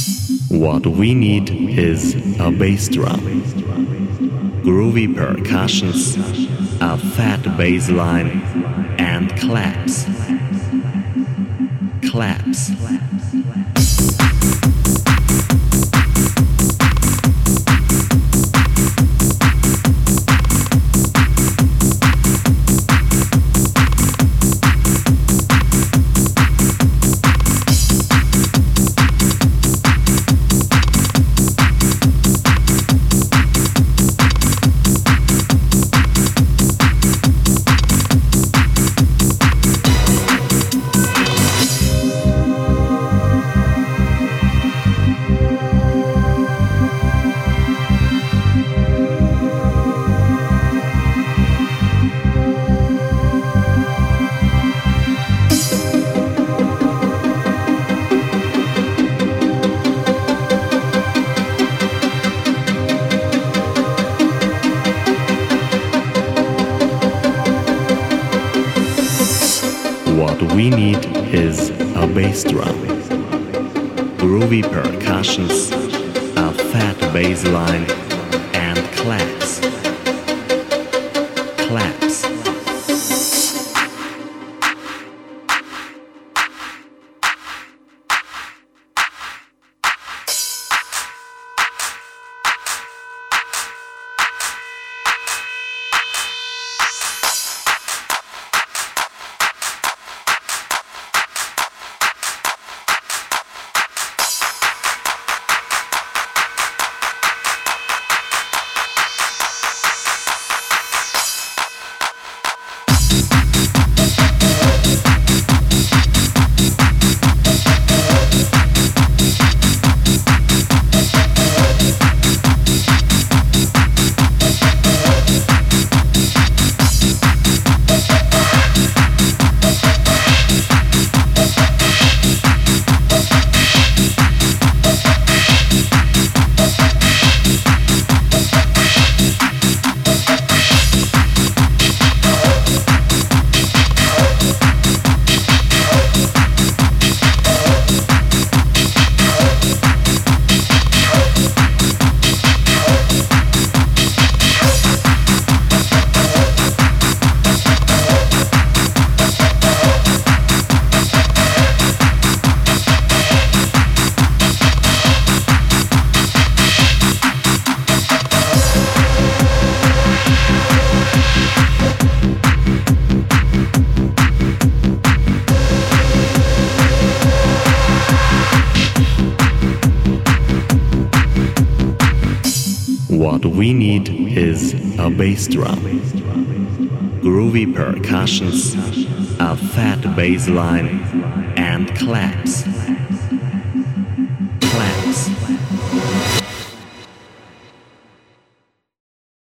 What we need is a bass drum, groovy percussions, a fat bass line, and claps. Claps. What we need is a bass drum, groovy percussions, a fat bass line, and claps. Claps. What we need is a bass drum, groovy percussions, a fat bass line, and claps.